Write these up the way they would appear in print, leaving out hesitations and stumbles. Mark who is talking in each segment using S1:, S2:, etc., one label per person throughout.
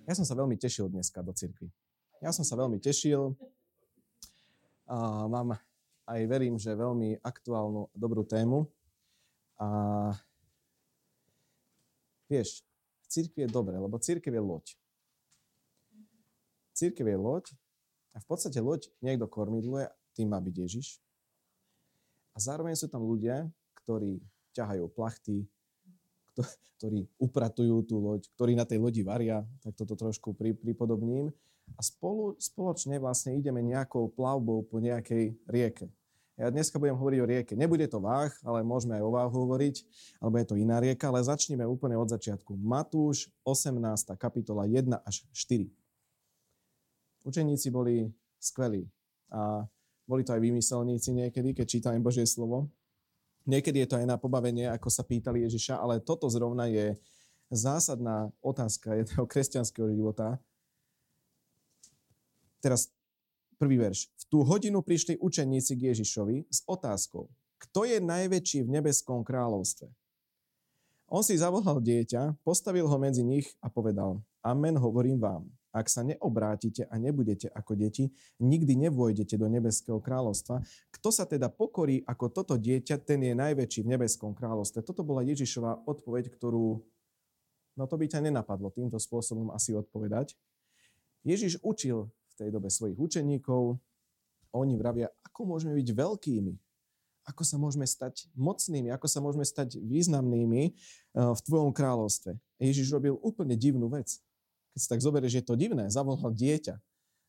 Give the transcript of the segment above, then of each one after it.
S1: Ja som sa veľmi tešil dneska do cirkvi. Ja som sa veľmi tešil. Mám aj verím, že veľmi aktuálnu a dobrú tému. A vieš, v cirkvi je dobre, lebo cirkev je loď. Cirkev je loď a v podstate loď niekto kormidluje, tým má byť Ježiš. A zároveň sú tam ľudia, ktorí ťahajú plachty, ktorí upratujú tú loď, ktorí na tej lodi varia, tak toto trošku pripodobním. A spoločne vlastne ideme nejakou plavbou po nejakej rieke. Ja dneska budem hovoriť o rieke. Nebude to Váh, ale môžeme aj o Váhu hovoriť, alebo je to iná rieka, ale začneme úplne od začiatku. Matúš, 18. kapitola 1 až 4. Učeníci boli skvelí a boli to aj vymyselníci niekedy, keď čítame Božie slovo. Niekedy je to aj na pobavenie, ako sa pýtali Ježiša, ale toto zrovna je zásadná otázka jedného kresťanského života. Teraz prvý verš. V tú hodinu prišli učeníci k Ježišovi s otázkou, kto je najväčší v nebeskom kráľovstve? On si zavolal dieťa, postavil ho medzi nich a povedal, amen, hovorím vám. Ak sa neobrátite a nebudete ako deti, nikdy nevôjdete do nebeského kráľovstva. Kto sa teda pokorí ako toto dieťa, ten je najväčší v nebeskom kráľovstve. Toto bola Ježišova odpoveď, ktorú, no to by ťa nenapadlo týmto spôsobom asi odpovedať. Ježiš učil v tej dobe svojich učeníkov, oni vravia, ako môžeme byť veľkými, ako sa môžeme stať mocnými, ako sa môžeme stať významnými v tvojom kráľovstve. Ježiš robil úplne divnú vec. Keď si tak zoberieš, je to divné, zavolal dieťa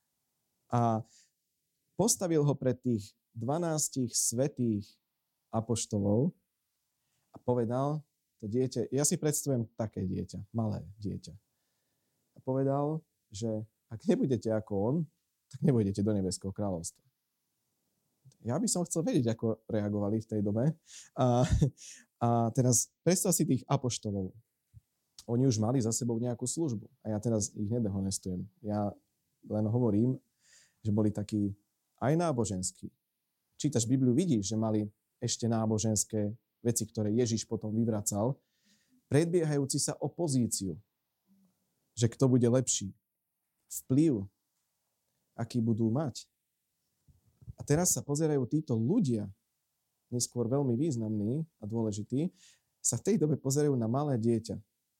S1: a postavil ho pred tých 12 svätých apoštolov a povedal, to dieťa, ja si predstavujem také dieťa, malé dieťa. A povedal, že ak nebudete ako on, tak nebudete do nebeského kráľovstva. Ja by som chcel vedieť, ako reagovali v tej dobe. A teraz predstav si tých apoštolov. Oni už mali za sebou nejakú službu. A ja teraz ich nedehonestujem. Ja len hovorím, že boli takí aj náboženskí. Čítaš Bibliu, vidíš, že mali ešte náboženské veci, ktoré Ježiš potom vyvracal, predbiehajúci sa o pozíciu, že kto bude lepší. Vplyv, aký budú mať. A teraz sa pozerajú títo ľudia, neskôr veľmi významní a dôležití, sa v tej dobe pozerajú na malé dieťa.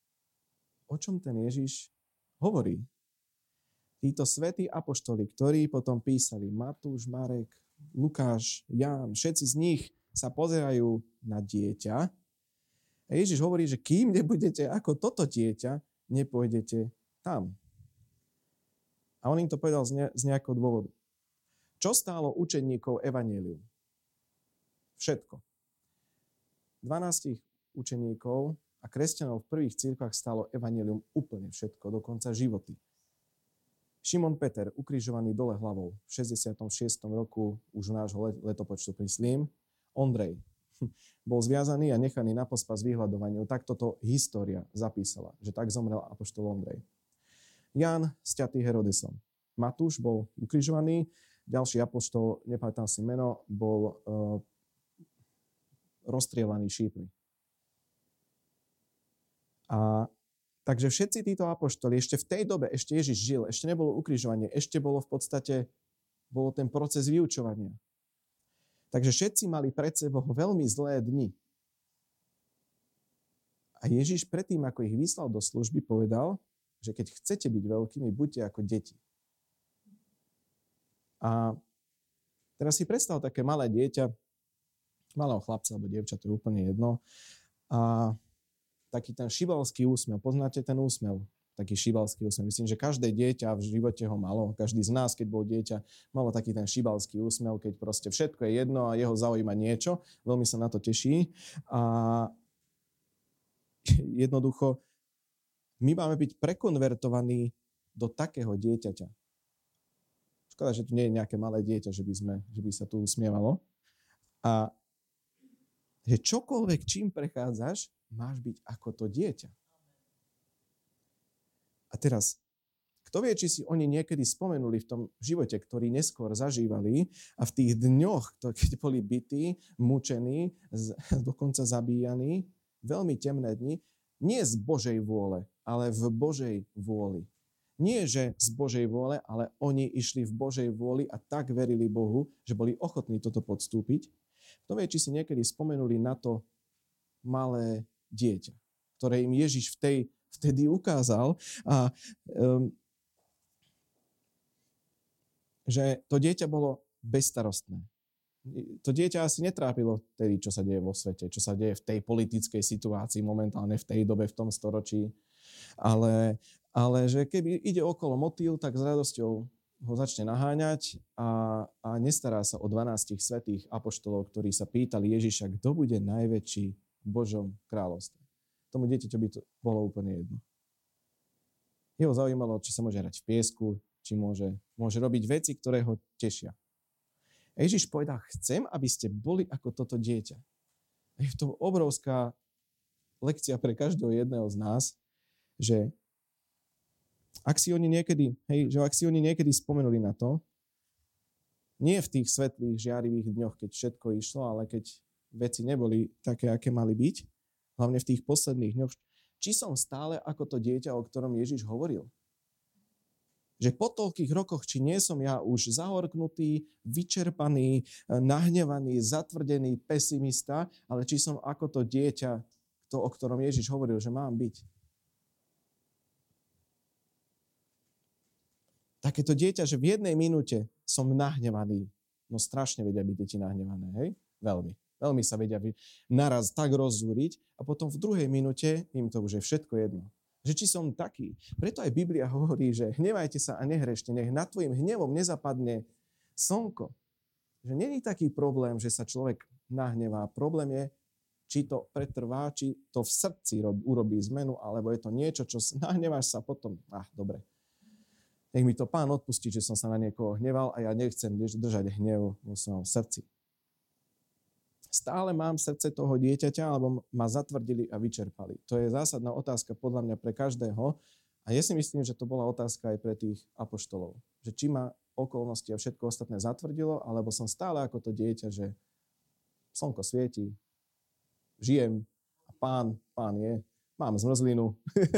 S1: O čom ten Ježiš hovorí? Títo svätí apoštoli, ktorí potom písali Matúš, Marek, Lukáš, Ján, všetci z nich sa pozerajú na dieťa. A Ježiš hovorí, že kým nebudete ako toto dieťa, nepôjdete tam. A on im to povedal z nejakého dôvodu. Čo stálo učeníkov evanjelium? Všetko. 12 učeníkov a kresťanov v prvých cirkvách stálo evanjelium úplne všetko, dokonca životy. Šimon Peter, ukrižovaný dole hlavou v 66. roku už nášho letopočtu, myslím. Ondrej bol zviazaný a nechaný na pospas vyhľadovaniu. Tak toto história zapísala, že tak zomrel apoštol Ondrej. Ján sťatý Herodesom. Matúš bol ukrižovaný, ďalší apoštol, nepamätám si meno, bol rozstrieľaný šípmi. A takže všetci títo apoštoli, ešte v tej dobe, ešte Ježiš žil, ešte nebolo ukrižovanie, ešte bolo v podstate, bol ten proces vyučovania. Takže všetci mali pred sebou veľmi zlé dni. A Ježiš predtým, ako ich vyslal do služby, povedal, že keď chcete byť veľkými, buďte ako deti. A teraz si predstav také malé dieťa, malého chlapca alebo dievča, to je úplne jedno, a taký ten šibalský úsmev. Poznáte ten úsmev? Taký šibalský úsmev. Myslím, že každé dieťa v živote ho malo. Každý z nás, keď bol dieťa, malo taký ten šibalský úsmev, keď proste všetko je jedno a jeho zaujíma niečo. Veľmi sa na to teší. A jednoducho, my máme byť prekonvertovaní do takého dieťaťa. Škoda, že tu nie je nejaké malé dieťa, že by sa tu usmievalo. A že čokoľvek, čím prechádzaš, máš byť ako to dieťa. A teraz, kto vie, či si oni niekedy spomenuli v tom živote, ktorý neskôr zažívali a v tých dňoch, keď boli bití, mučení, dokonca zabíjaní, veľmi temné dni, nie z Božej vôle, ale v Božej vôli. Nie, že z Božej vôle, ale oni išli v Božej vôli a tak verili Bohu, že boli ochotní toto podstúpiť. Kto vie, či si niekedy spomenuli na to malé dieťa, ktoré im Ježiš vtedy ukázal a že to dieťa bolo bezstarostné. To dieťa asi netrápilo vtedy, čo sa deje vo svete, čo sa deje v tej politickej situácii momentálne v tej dobe, v tom storočí. Ale že keby ide okolo motýl, tak s radosťou ho začne naháňať a nestará sa o 12 svätých apoštolov, ktorí sa pýtali Ježiša, kto bude najväčší v Božom kráľovstve. Tomu dieťaťu by to bolo úplne jedno. Jeho zaujímalo, či sa môže hrať v piesku, či môže robiť veci, ktoré ho tešia. A Ježiš povedal, chcem, aby ste boli ako toto dieťa. A je to obrovská lekcia pre každého jedného z nás, že ak si oni niekedy spomenuli na to, nie v tých svetlých, žiarivých dňoch, keď všetko išlo, ale keď veci neboli také, aké mali byť, hlavne v tých posledných dňoch, či som stále ako to dieťa, o ktorom Ježiš hovoril. Že po toľkých rokoch, či nie som ja už zahorknutý, vyčerpaný, nahnevaný, zatvrdený pesimista, ale či som ako to dieťa, o ktorom Ježiš hovoril, že mám byť. Takéto dieťa, že v jednej minúte som nahnevaný. No strašne vedia byť deti nahnevané, hej? Veľmi. Veľmi sa vedia naraz tak rozzúriť a potom v druhej minúte im to už je všetko jedno. Že či som taký. Preto aj Biblia hovorí, že hnevajte sa a nehrešte, nech nad tvojim hnevom nezapadne slnko. Že nie je taký problém, že sa človek nahnevá. Problém je, či to pretrvá, či to v srdci urobí zmenu, alebo je to niečo, čo nahneváš sa potom. Dobre. Nech mi to Pán odpustí, že som sa na niekoho hneval a ja nechcem držať hnev vo svojom srdci. Stále mám srdce toho dieťaťa, alebo ma zatvrdili a vyčerpali? To je zásadná otázka podľa mňa pre každého a ja si myslím, že to bola otázka aj pre tých apoštolov. Že či ma okolnosti a všetko ostatné zatvrdilo, alebo som stále ako to dieťa, že slnko svieti, žijem a pán je, mám zmrzlinu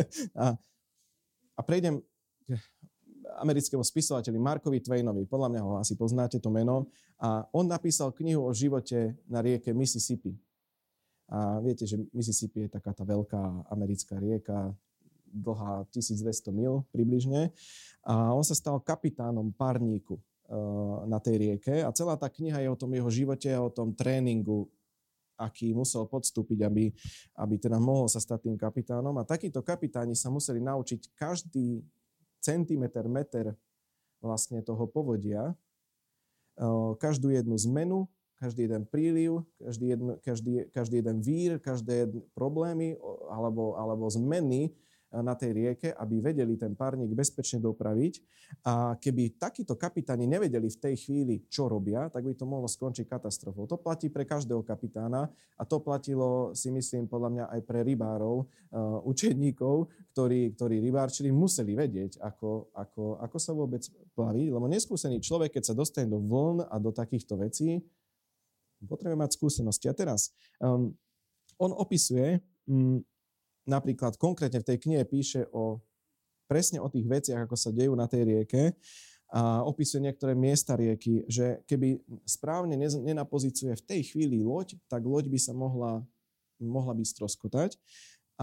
S1: a prejdem k americkému spisovateľi Markovi Twainovi. Podľa mňa ho asi poznáte to meno. A on napísal knihu o živote na rieke Mississippi. A viete, že Mississippi je taká tá veľká americká rieka, dlhá 1200 mil približne. A on sa stal kapitánom parníku na tej rieke. A celá tá kniha je o tom jeho živote, o tom tréningu, aký musel podstúpiť, aby teda mohol sa stať tým kapitánom. A takíto kapitáni sa museli naučiť každý centimeter, meter vlastne toho povodia, každú jednu zmenu, každý jeden príliv, každý jeden vír, každé problémy alebo zmeny na tej rieke, aby vedeli ten párnik bezpečne dopraviť. A keby takíto kapitáni nevedeli v tej chvíli, čo robia, tak by to mohlo skončiť katastrofou. To platí pre každého kapitána a to platilo, si myslím, podľa mňa aj pre rybárov, učeníkov, ktorí rybárčili, museli vedieť, ako sa vôbec plaví, lebo neskúsený človek, keď sa dostane do vln a do takýchto vecí, potrebuje mať skúsenosti. A teraz on opisuje napríklad konkrétne v tej knihe píše presne o tých veciach, ako sa dejú na tej rieke a opisuje niektoré miesta rieky, že keby správne nenapozicuje v tej chvíli loď, tak loď by sa mohla by stroskotať. A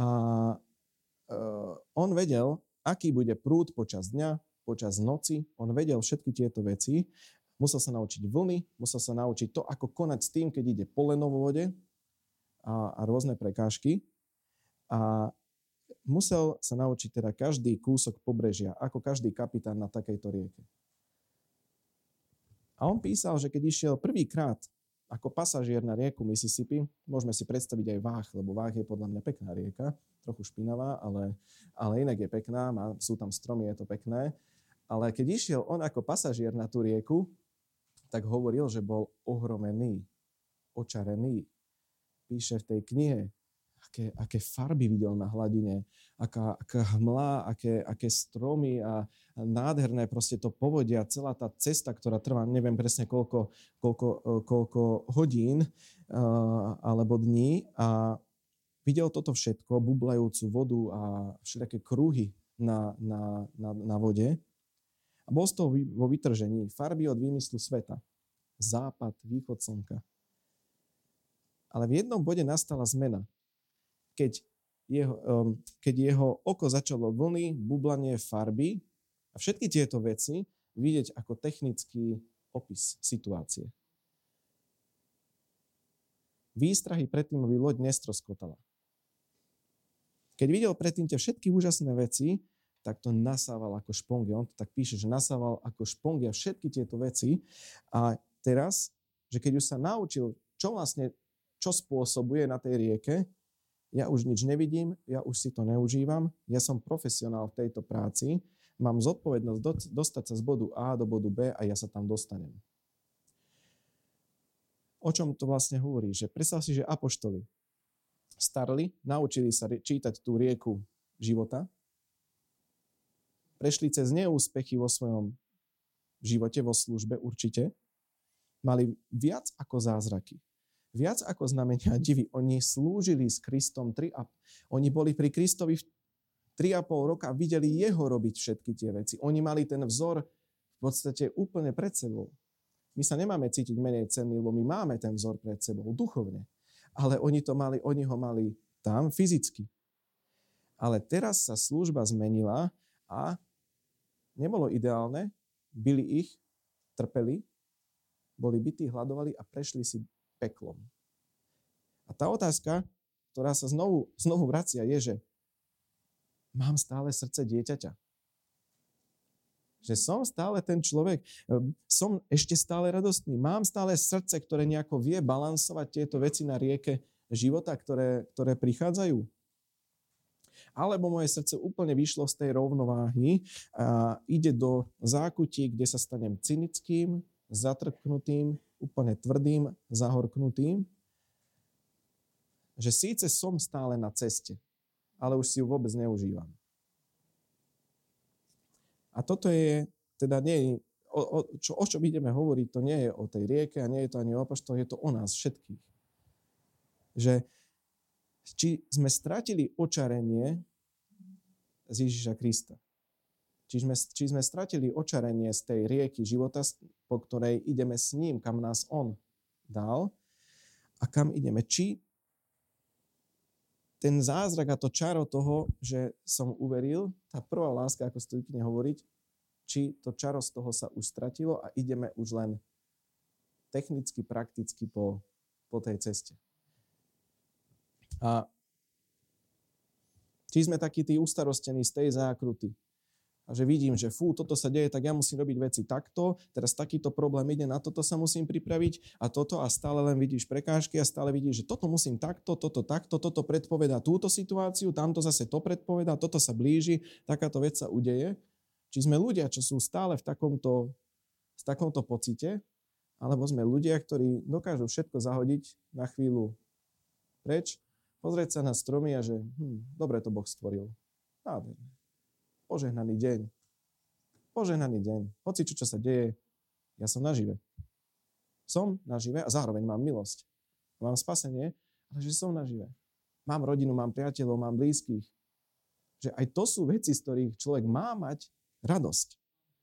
S1: on vedel, aký bude prúd počas dňa, počas noci, on vedel všetky tieto veci. Musel sa naučiť vlny, musel sa naučiť to, ako konať s tým, keď ide poleno vo vode a rôzne prekážky. A musel sa naučiť teda každý kúsok pobrežia, ako každý kapitán na takejto rieke. A on písal, že keď išiel prvýkrát ako pasažier na rieku Mississippi, môžeme si predstaviť aj Váh, lebo Váh je podľa mňa pekná rieka, trochu špinavá, ale inak je pekná, sú tam stromy, je to pekné. Ale keď išiel on ako pasažier na tú rieku, tak hovoril, že bol ohromený, očarený. Píše v tej knihe, aké farby videl na hladine, aká hmla, aké stromy a nádherné proste to povodia, celá tá cesta, ktorá trvá, neviem presne koľko hodín alebo dní a videl toto všetko, bublajúcu vodu a všelijaké kruhy na vode. A bol z toho vo vytržení farby od výmyslu sveta. Západ, východ slnka. Ale v jednom bode nastala zmena. Keď jeho oko začalo vlny, bublanie farby a všetky tieto veci vidieť ako technický opis situácie. Výstrahy predtým, aby loď nestroskotala. Keď videl predtým tie všetky úžasné veci, tak to nasával ako špongy. On to tak píše, že nasával ako špongy a všetky tieto veci. A teraz, že keď už sa naučil, čo spôsobuje na tej rieke, ja už nič nevidím, ja už si to neužívam, ja som profesionál v tejto práci, mám zodpovednosť dostať sa z bodu A do bodu B a ja sa tam dostanem. O čom to vlastne hovorí? Že predstav si, že apoštoli starli, naučili sa čítať tú rieku života, prešli cez neúspechy vo svojom živote, vo službe určite, mali viac ako zázraky, viac ako znamenia divy. Oni slúžili s Kristom oni boli pri Kristovi 3,5 roka a videli jeho robiť všetky tie veci. Oni mali ten vzor v podstate úplne pred sebou. My sa nemáme cítiť menej cenní, lebo my máme ten vzor pred sebou, duchovne. Ale oni ho mali tam fyzicky. Ale teraz sa služba zmenila a nebolo ideálne, bili ich, trpeli, boli bití, hladovali a prešli si peklom. A tá otázka, ktorá sa znovu vracia, je, že mám stále srdce dieťaťa. Že som stále ten človek, som ešte stále radostný, mám stále srdce, ktoré nejako vie balansovať tieto veci na rieke života, ktoré prichádzajú. Alebo moje srdce úplne vyšlo z tej rovnováhy a ide do zákutí, kde sa stanem cynickým, zatrpknutým, úplne tvrdým, zahorknutým. Že síce som stále na ceste, ale už si ju vôbec neužívam. A toto je, teda nie je, o čom ideme hovoriť, to nie je o tej rieke a nie je to ani o apoštoloch, je to o nás všetkých. Že či sme stratili očarenie z Ježiša Krista. Či sme stratili očarenie z tej rieky života, po ktorej ideme s ním, kam nás on dal a kam ideme. Či ten zázrak a to čaro toho, že som uveril, tá prvá láska, ako zvykne hovoriť, či to čaro z toho sa už stratilo a ideme už len technicky, prakticky po tej ceste. A či sme takí tí ustarostení z tej zákruty a že vidím, že toto sa deje, tak ja musím robiť veci takto, teraz takýto problém ide, na toto sa musím pripraviť a stále len vidíš prekážky a stále vidíš, že toto musím takto, toto predpovedá túto situáciu, tamto zase to predpovedá, toto sa blíži, takáto vec sa udeje. Či sme ľudia, čo sú stále v takomto pocite, alebo sme ľudia, ktorí dokážu všetko zahodiť na chvíľu preč, pozrieť sa na stromy a že dobre to Boh stvoril. Nádherné. Požehnaný deň. Hoci čo sa deje, ja som nažive. Som nažive a zároveň mám milosť. Mám spasenie, ale že som nažive. Mám rodinu, mám priateľov, mám blízkych. Že aj to sú veci, z ktorých človek má mať radosť.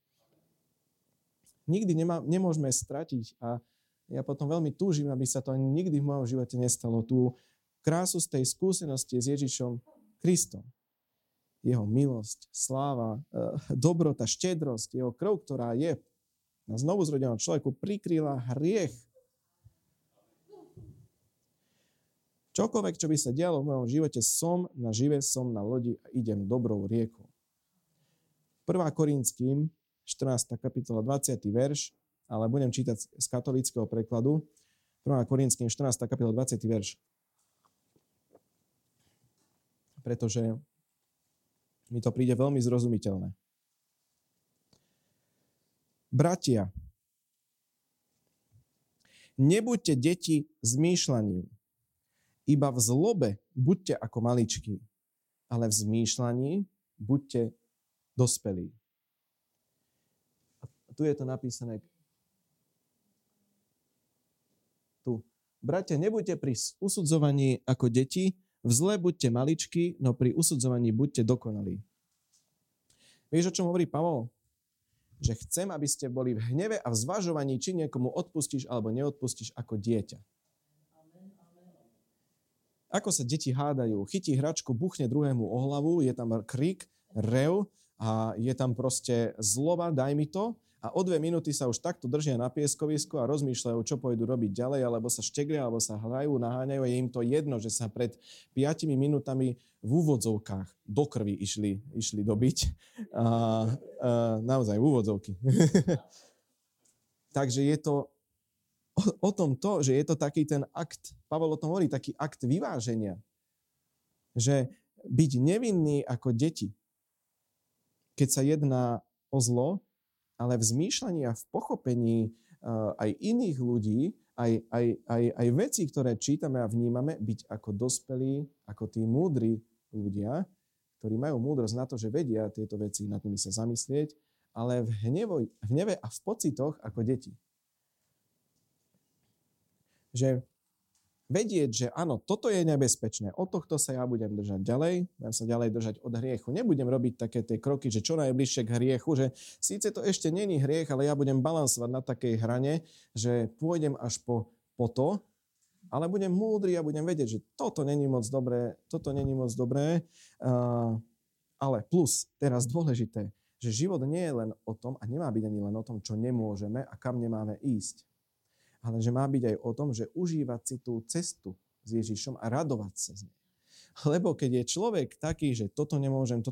S1: Nikdy nemôžeme stratiť a ja potom veľmi túžim, aby sa to ani nikdy v mojom živote nestalo. Tú krásu z tej skúsenosti s Ježišom Kristom. Jeho milosť, sláva, dobrota, štedrosť, jeho krv, ktorá je na znovuzrodenom človeku, prikryla hriech. Čokoľvek, čo by sa dialo v mojom živote, som na lodi a idem dobrou riekou. 1. Korinským, 14. kapitola, 20. verš, ale budem čítať z katolíckeho prekladu. 1. Korinským, 14. kapitola, 20. verš. Pretože mi to príde veľmi zrozumiteľné. Bratia, nebuďte deti zmýšľaním, iba v zlobe buďte ako maličkí, ale v zmýšľaní buďte dospelí. A tu je to napísané. Tu. Bratia, nebuďte pri usudzovaní ako deti, v zle buďte maličkí, no pri usudzovaní buďte dokonalí. Vieš, o čom hovorí Pavol? Že chcem, aby ste boli v hneve a v zvažovaní, či niekomu odpustíš alebo neodpustíš ako dieťa. Ako sa deti hádajú? Chytí hračku, buchne druhému o hlavu, je tam krik, rev a je tam proste zloba, daj mi to. A o 2 minúty sa už takto držia na pieskovisku a rozmýšľajú, čo pôjdu robiť ďalej, alebo sa šteglia, alebo sa hrajú, naháňajú. Je im to jedno, že sa pred 5 minútami v úvodzovkách do krvi išli dobiť. Naozaj, úvodzovky. Takže je to o tom to, že je to taký ten akt, Pavol o tom hovorí, taký akt vyváženia. Že byť nevinný ako deti, keď sa jedná o zlo, ale v zmýšľaní a v pochopení aj iných ľudí, aj vecí, ktoré čítame a vnímame, byť ako dospelí, ako tí múdri ľudia, ktorí majú múdrosť na to, že vedia tieto veci, nad nimi sa zamyslieť, ale v hneve a v pocitoch ako deti. Že vedieť, že áno, toto je nebezpečné, od tohto sa ja budem držať ďalej, budem sa ďalej držať od hriechu. Nebudem robiť také tie kroky, že čo najbližšie k hriechu, že síce to ešte není hriech, ale ja budem balansovať na takej hrane, že pôjdem až po to, ale budem múdry a budem vedieť, že toto není moc dobré, ale plus, teraz dôležité, že život nie je len o tom a nemá byť ani len o tom, čo nemôžeme a kam nemáme ísť. Ale že má byť aj o tom, že užívať si tú cestu s Ježišom a radovať sa z nej. Lebo keď je človek taký, že toto nemôžem,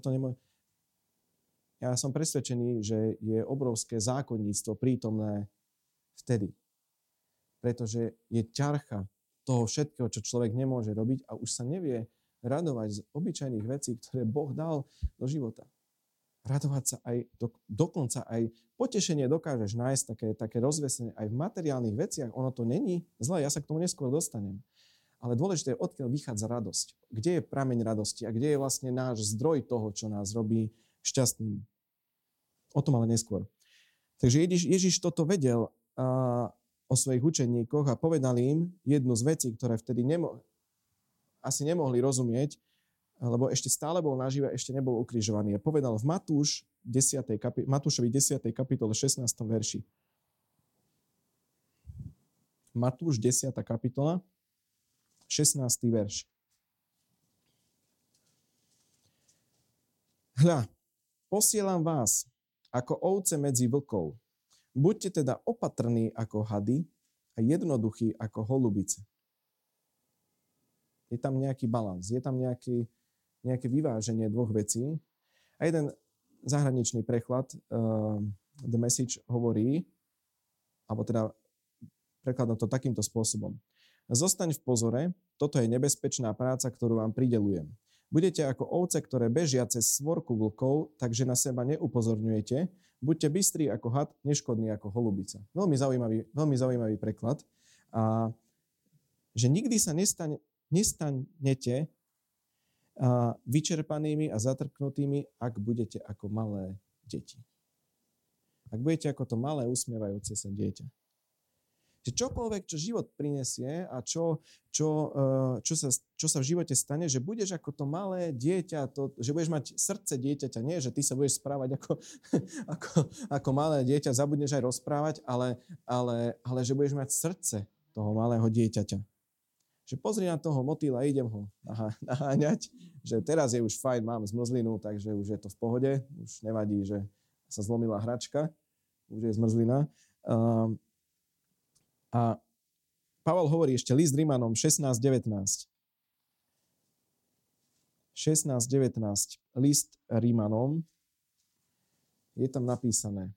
S1: ja som presvedčený, že je obrovské zákonníctvo prítomné vtedy. Pretože je ťarcha toho všetkého, čo človek nemôže robiť a už sa nevie radovať z obyčajných vecí, ktoré Boh dal do života. Radovať sa aj, dokonca aj potešenie dokážeš nájsť také rozvesenie aj v materiálnych veciach. Ono to není zlé, ja sa k tomu neskôr dostanem. Ale dôležité je, odkiaľ vychádza radosť. Kde je prameň radosti a kde je vlastne náš zdroj toho, čo nás robí šťastnými. O tom ale neskôr. Takže Ježiš toto vedel o svojich učeníkoch a povedal im jednu z vecí, ktoré vtedy asi nemohli rozumieť, lebo ešte stále bol nažive, ešte nebol ukrižovaný. A povedal v Matúšovi 10. kapitole 16. verši. Matúš 10. kapitola, 16. verš. Hľa, posielam vás ako ovce medzi vlkov. Buďte teda opatrní ako hady a jednoduchí ako holubice. Je tam nejaký balans, je tam nejaké vyváženie dvoch vecí. A jeden zahraničný preklad, The Message, hovorí, alebo teda prekladám to takýmto spôsobom. Zostaň v pozore, toto je nebezpečná práca, ktorú vám prideľujem. Budete ako ovce, ktoré bežia cez svorku vlkov, takže na seba neupozorňujete. Buďte bystrí ako had, neškodní ako holubica. Veľmi zaujímavý preklad. A že nikdy sa nestanete vyčerpanými a zatrpknutými, ak budete ako malé deti. Ak budete ako to malé usmievajúce sa dieťa. Že čokoľvek, čo život prinesie a čo sa v živote stane, že budeš ako to malé dieťa, že budeš mať srdce dieťaťa. Nie, že ty sa budeš správať ako malé dieťa, zabudneš aj rozprávať, ale že budeš mať srdce toho malého dieťaťa. Že pozri na toho motýla, idem ho naháňať, že teraz je už fajn, mám zmrzlinu, takže už je to v pohode, už nevadí, že sa zlomila hračka, už je zmrzlina. A Pavol hovorí ešte list Rimanom 16.19. 16.19. List Rimanom. Je tam napísané.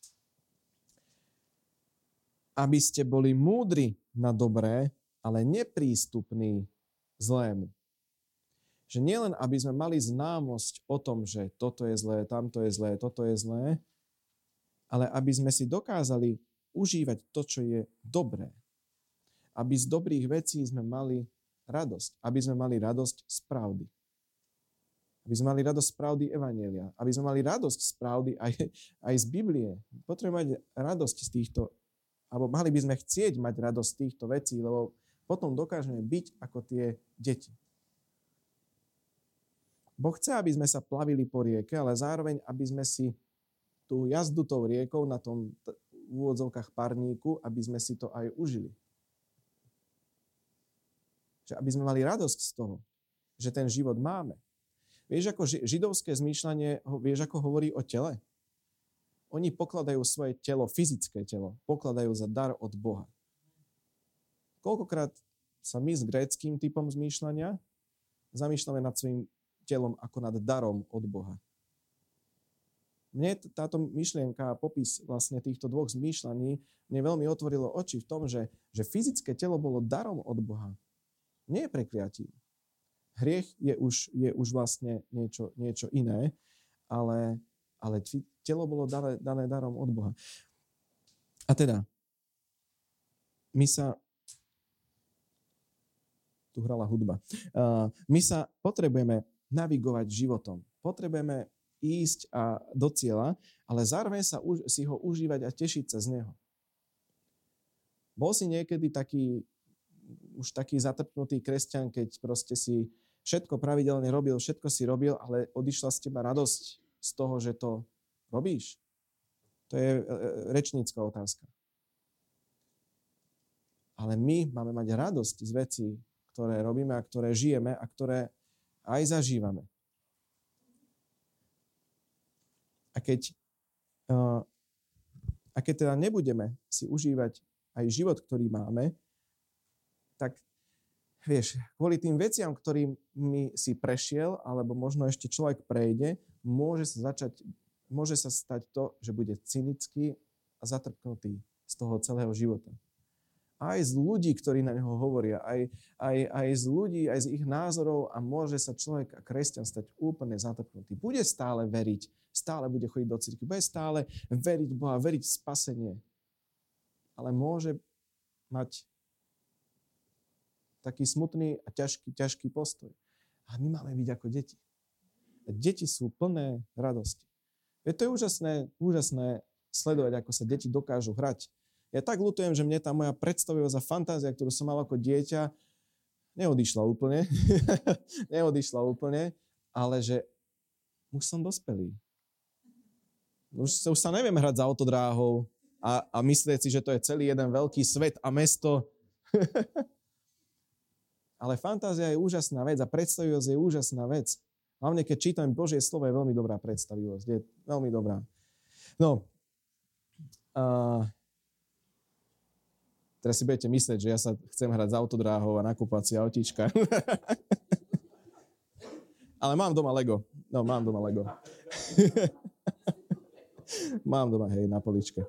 S1: Aby ste boli múdri na dobré, ale neprístupní zlému. Že nielen, aby sme mali známosť o tom, že toto je zlé, tamto je zlé, toto je zlé, ale aby sme si dokázali užívať to, čo je dobré. Aby z dobrých vecí sme mali radosť. Aby sme mali radosť z pravdy. Aby sme mali radosť z pravdy evanjelia. Aby sme mali radosť z pravdy aj z Biblie. Potrebujeme mať radosť z týchto, alebo mali by sme chcieť mať radosť z týchto vecí, lebo potom dokážeme byť ako tie deti. Boh chce, aby sme sa plavili po rieke, ale zároveň, aby sme si tú jazdu tou riekou na tom v úvodzovkách parníku, aby sme si to aj užili. Že aby sme mali radosť z toho, že ten život máme. Vieš, ako židovské zmýšľanie, vieš, ako hovorí o tele? Oni pokladajú svoje telo, fyzické telo, pokladajú za dar od Boha. Koľkokrát sa my s gréckym typom zmýšľania zamýšľame nad svojím telom ako nad darom od Boha. Mne táto myšlienka a popis vlastne týchto dvoch zmýšľaní mne veľmi otvorilo oči v tom, že fyzické telo bolo darom od Boha. Nie je prekliatím. Hriech je už vlastne niečo iné, ale telo bolo dané darom od Boha. A teda, tu hrala hudba. My sa potrebujeme navigovať životom. Potrebujeme ísť do cieľa, ale zároveň si ho užívať a tešiť sa z neho. Bol si niekedy už taký zatrpnutý kresťan, keď proste si všetko pravidelne robil, všetko si robil, ale odišla z teba radosť z toho, že to robíš? To je rečnícka otázka. Ale my máme mať radosť z vecí, ktoré robíme a ktoré žijeme a ktoré aj zažívame. A keď teda nebudeme si užívať aj život, ktorý máme, tak vieš, kvôli tým veciam, ktorými si prešiel, alebo možno ešte človek prejde, môže sa stať to, že bude cynický a zatrpnutý z toho celého života. Aj z ľudí, ktorí na neho hovoria, aj z ľudí, aj z ich názorov a môže sa človek a kresťan stať úplne zatrpnutý. Bude stále veriť, stále bude chodiť do cirkvi, bude stále veriť v Boha, veriť v spasenie. Ale môže mať taký smutný a ťažký postoj. A my máme byť ako deti. A deti sú plné radosti. To je úžasné sledovať, ako sa deti dokážu hrať. Ja tak ľutujem, že mne tá moja predstavivosť a fantázia, ktorú som mal ako dieťa, neodišla úplne, ale že už som dospelý. Už sa neviem hrať za autodráhou a myslieť si, že to je celý jeden veľký svet a mesto. Ale fantázia je úžasná vec a predstavivosť je úžasná vec. Hlavne, keď čítam Božie slovo, je veľmi dobrá predstavivosť. Je veľmi dobrá. No, teraz si budete myslieť, že ja sa chcem hrať za autodráhou a nakúpať si autíčka. Ale mám doma Lego. Mám doma, na poličke.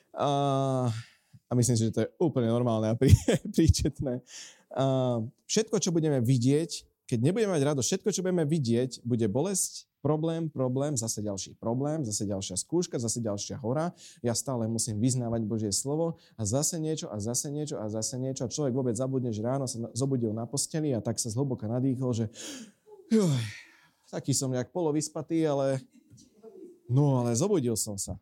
S1: A myslím si, že to je úplne normálne a príčetné. Všetko, čo budeme vidieť, keď nebudeme mať radosť, všetko, čo budeme vidieť, bude bolesť, problém, zase ďalší problém, zase ďalšia skúška, zase ďalšia hora. Ja stále musím vyznávať Božie slovo a zase niečo a zase niečo a zase niečo. A človek vôbec zabudne, že ráno sa zobudil na posteli a tak sa zhlboka nadýchol, že taký som nejak polovyspatý, ale zobudil som sa.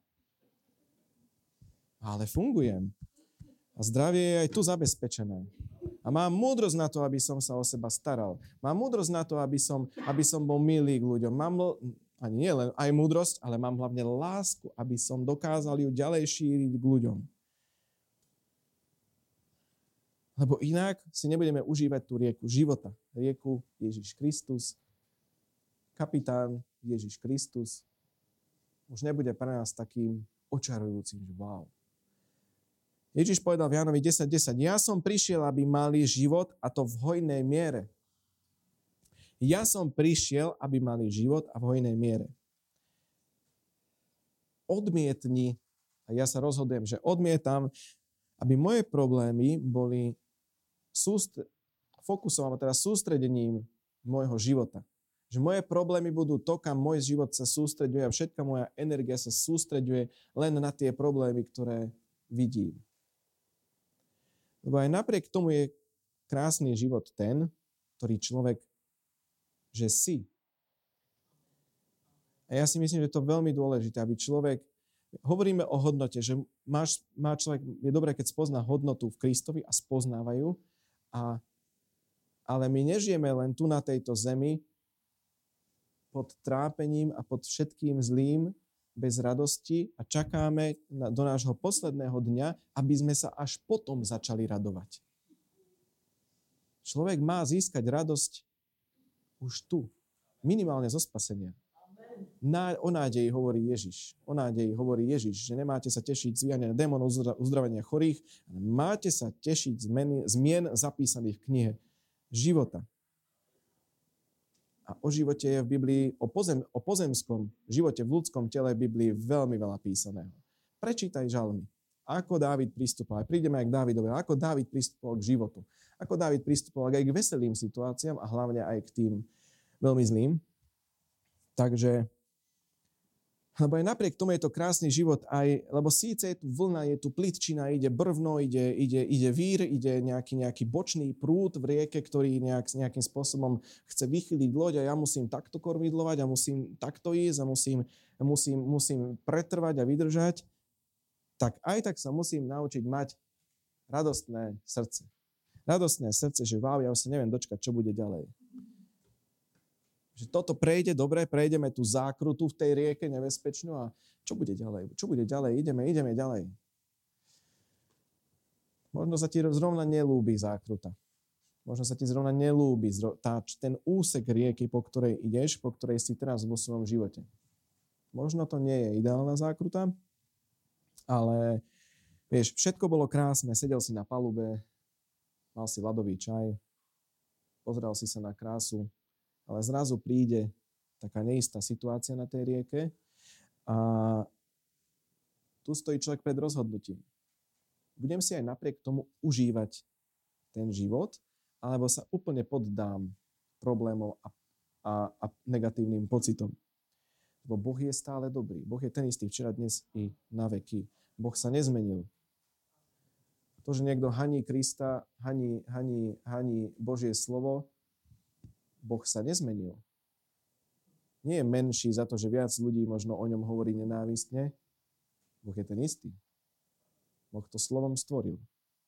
S1: Ale fungujem. A zdravie je aj tu zabezpečené. A mám múdrosť na to, aby som sa o seba staral. Mám múdrosť na to, aby som bol milý k ľuďom. Ani nie len aj múdrosť, ale mám hlavne lásku, aby som dokázal ju ďalej šíriť k ľuďom. Lebo inak si nebudeme užívať tú rieku života. Rieku Ježiš Kristus, kapitán Ježiš Kristus. Už nebude pre nás takým očarujúcim, že wow. Ježiš povedal v Jánovi 10:10, ja som prišiel, aby mali život a to v hojnej miere. Ja som prišiel, aby mali život a v hojnej miere. Odmietni, a ja sa rozhodujem, že odmietam, aby moje problémy boli fokusom, teda sústredením môjho života. Že moje problémy budú to, kam môj život sa sústreďuje a všetka moja energia sa sústreďuje len na tie problémy, ktoré vidím. Lebo aj napriek tomu je krásny život ten, ktorý človek, že si. A ja si myslím, že to je veľmi dôležité, aby človek, hovoríme o hodnote, že má človek, je dobré, keď spozná hodnotu v Kristovi a spoznávajú, ale my nežijeme len tu na tejto zemi pod trápením a pod všetkým zlým, bez radosti a čakáme do nášho posledného dňa, aby sme sa až potom začali radovať. Človek má získať radosť už tu, minimálne zo spasenia. O nádeji hovorí Ježiš. O nádeji hovorí Ježiš, že nemáte sa tešiť z vyháňania démonov, uzdravenia chorých, ale máte sa tešiť zmien zapísaných v knihe života. A o živote je v Biblii, o pozemskom živote v ľudskom tele v Biblii veľmi veľa písaného. Prečítaj žalmy. Ako Dávid pristupoval. Prídeme aj k Dávidovi. Ako Dávid pristupoval k životu. Ako Dávid pristupoval aj k veselým situáciám a hlavne aj k tým veľmi zlým. Takže, lebo aj napriek tomu je to krásny život, aj, lebo síce je tu vlna, je tu plitčina, ide brvno, ide vír, ide nejaký bočný prúd v rieke, ktorý nejakým spôsobom chce vychyliť loď a ja musím takto kormidlovať a musím takto ísť a musím pretrvať a vydržať, tak aj tak sa musím naučiť mať radostné srdce. Radostné srdce, že wow, ja už sa neviem dočkať, čo bude ďalej. Že toto prejde, dobre, prejdeme tú zákrutu v tej rieke nebezpečnú a čo bude ďalej? Čo bude ďalej? Ideme ďalej. Možno sa ti zrovna nelúbi zákruta. Možno sa ti zrovna nelúbi ten úsek rieky, po ktorej ideš, po ktorej si teraz vo svojom živote. Možno to nie je ideálna zákruta, ale vieš, všetko bolo krásne. Sedel si na palube, mal si ľadový čaj, pozrel si sa na krásu, ale zrazu príde taká neistá situácia na tej rieke a tu stojí človek pred rozhodnutím. Budem si aj napriek tomu užívať ten život, alebo sa úplne poddám problémov a negatívnym pocitom. Lebo Boh je stále dobrý. Boh je ten istý včera, dnes i na veky. Boh sa nezmenil. To, že niekto haní Krista, haní Božie slovo, Boh sa nezmenil. Nie je menší za to, že viac ľudí možno o ňom hovorí nenávistne. Boh je ten istý. Boh to slovom stvoril.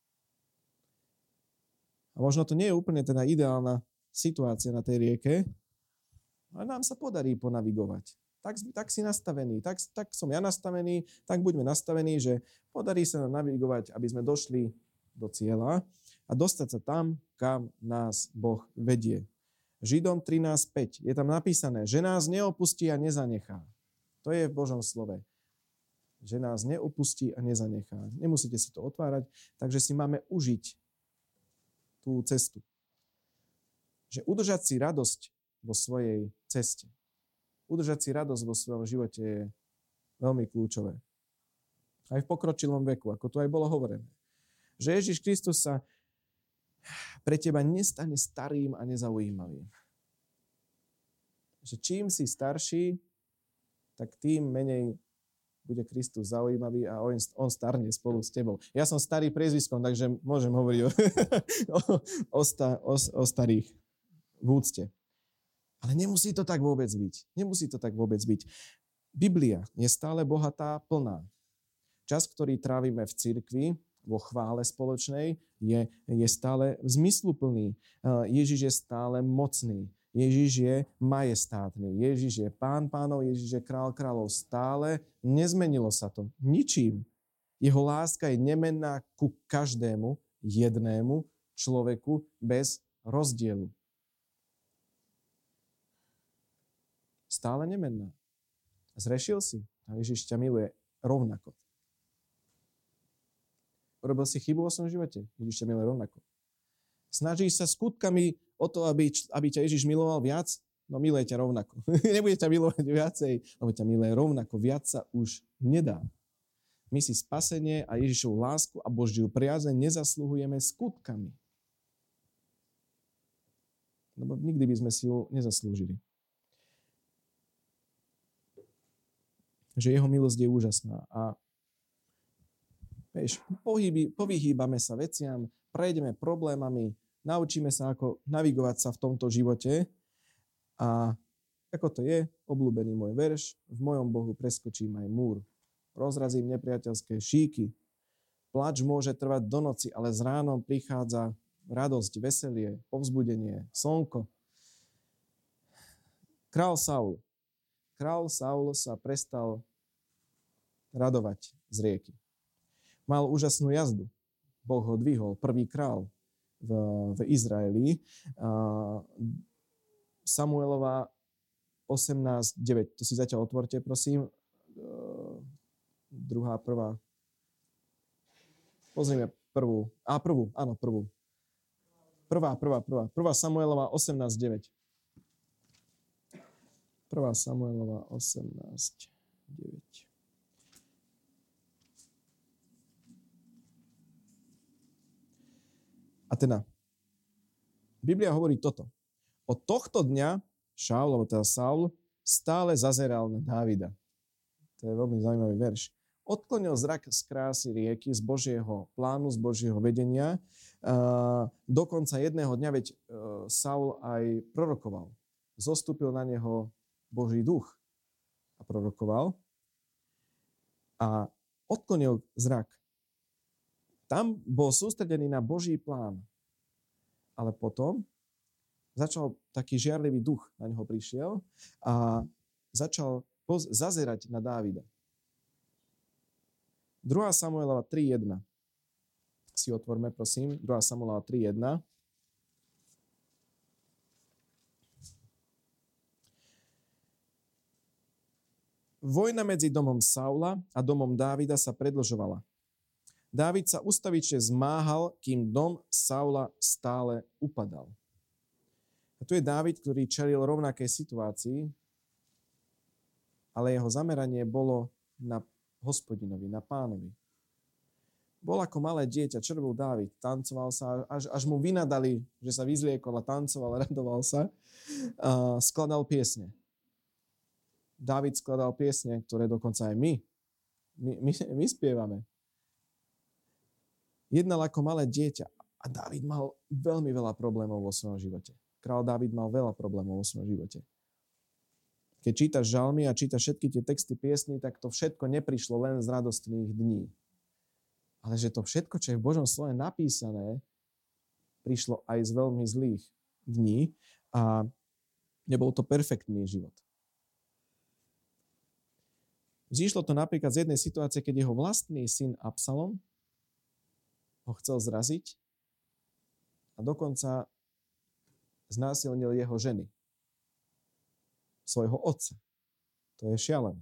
S1: A možno to nie je úplne teda ideálna situácia na tej rieke, ale nám sa podarí ponavigovať. Tak si nastavený, tak som ja nastavený, tak buďme nastavení, že podarí sa nám navigovať, aby sme došli do cieľa a dostať sa tam, kam nás Boh vedie. Židom 13.5 je tam napísané, že nás neopustí a nezanechá. To je v Božom slove. Že nás neopustí a nezanechá. Nemusíte si to otvárať, takže si máme užiť tú cestu. Že udržať si radosť vo svojej ceste. Udržať si radosť vo svojom živote je veľmi kľúčové. Aj v pokročilom veku, ako tu aj bolo hovorené. Že Ježiš Kristus sa pre teba nestane starým a nezaujímavým. Že čím si starší, tak tým menej bude Kristus zaujímavý a on starne spolu s tebou. Ja som starý priezviskom, takže môžem hovoriť o starých v úcte. Ale nemusí to tak vôbec byť. Nemusí to tak vôbec byť. Biblia je stále bohatá, plná. Čas, ktorý trávime v cirkvi, vo chvále spoločnej, je stále zmysluplný. Ježiš je stále mocný. Ježiš je majestátny. Ježiš je pán pánov, Ježiš je král kráľov. Stále nezmenilo sa to ničím. Jeho láska je nemenná ku každému jednému človeku bez rozdielu. Stále nemenná. Zrešil si a Ježiš ťa miluje rovnako. Urobil si chybu vo svojom živote. Ježiš ťa miluje rovnako. Snažíš sa skutkami o to, aby ťa Ježiš miloval viac? No miluje ťa rovnako. Nebude ťa milovať viacej, lebo ťa miluje rovnako. Viac sa už nedá. My si spasenie a Ježišovu lásku a Božiu priazeň nezasluhujeme skutkami. Lebo nikdy by sme si ju nezaslúžili. Že jeho milosť je úžasná a vieš, povyhýbame sa veciam, prejdeme problémami, naučíme sa, ako navigovať sa v tomto živote a ako to je, obľúbený môj verš, v mojom Bohu preskočím aj múr. Rozrazím nepriateľské šíky. Plač môže trvať do noci, ale z ránom prichádza radosť, veselie, povzbudenie, slnko. Král Saul. Král Saul sa prestal radovať z rieky. Mal úžasnú jazdu. Boh ho dvihol, prvý král v Izraeli. Samuelova 18.9. To si zatiaľ otvorte, prosím. Druhá, prvá. Pozrime prvú. Prvú. Prvá Samuelova 18.9. Prvá Samuelova 18.9. A teda, Biblia hovorí toto. Od tohto dňa Saul stále zazeral na Dávida. To je veľmi zaujímavý verš. Odklonil zrak z krásy rieky, z Božieho plánu, z Božieho vedenia. Dokonca jedného dňa, veď Saul aj prorokoval. Zostúpil na neho Boží duch a prorokoval. A odklonil zrak. Tam bol sústredený na Boží plán. Ale potom začal taký žiarlivý duch, na neho prišiel a začal zazerať na Dávida. 2. Samuelova 3.1. Si otvorme, prosím. 2. Samuelova 3.1. Vojna medzi domom Saula a domom Dávida sa predĺžovala. Dávid sa ustavične zmáhal, kým dom Saula stále upadal. A tu je Dávid, ktorý čelil rovnakej situácii, ale jeho zameranie bolo na Hospodinovi, na Pánovi. Bol ako malé dieťa, čo robil Dávid? Tancoval sa, až mu vynadali, že sa vyzliekol a tancoval, radoval sa. Skladal piesne. Dávid skladal piesne, ktoré dokonca aj my spievame. Jednal ako malé dieťa a Dávid mal veľmi veľa problémov vo svojom živote. Král Dávid mal veľa problémov vo svojom živote. Keď čítaš žalmy a čítaš všetky tie texty piesní, tak to všetko neprišlo len z radostných dní. Ale že to všetko, čo je v Božom slove napísané, prišlo aj z veľmi zlých dní a nebol to perfektný život. Vzýšlo to napríklad z jednej situácie, keď jeho vlastný syn Absalom ho chcel zraziť a dokonca znásilnil jeho ženy. Svojho otca. To je šialené.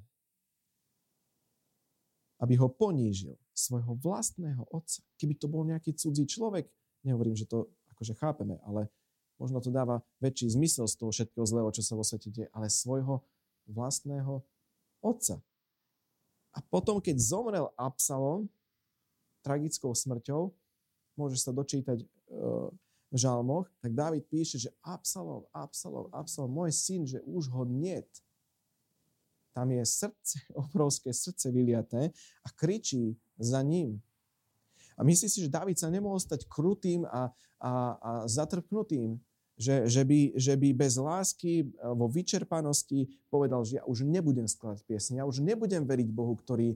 S1: Aby ho ponížil, svojho vlastného otca. Keby to bol nejaký cudzí človek, nehovorím, že to akože chápeme, ale možno to dáva väčší zmysel z toho všetkého zlého, čo sa vo svete deje, ale svojho vlastného otca. A potom, keď zomrel Absalom tragickou smrťou, môžeš sa dočítať v žalmoch, tak Dávid píše, že Absalom, môj syn, že už ho niet. Tam je srdce, obrovské srdce vyliaté a kričí za ním. A myslí si, že Dávid sa nemohol stať krutým a zatrpnutým, že by bez lásky vo vyčerpanosti povedal, že ja už nebudem skladať piesne, ja už nebudem veriť Bohu,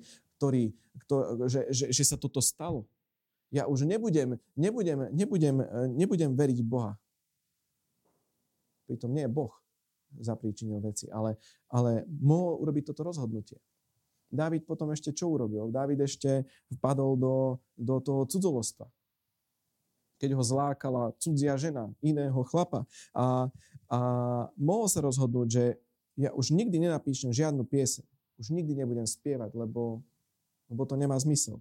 S1: že sa toto stalo. Ja už nebudem veriť Boha. Pritom nie je Boh zapríčinil veci, ale mohol urobiť toto rozhodnutie. Dávid potom ešte čo urobil? Dávid ešte vpadol do toho cudzolostva. Keď ho zlákala cudzia žena, iného chlapa. A mohol sa rozhodnúť, že ja už nikdy nenapíšem žiadnu pieseň. Už nikdy nebudem spievať, lebo to nemá zmysel.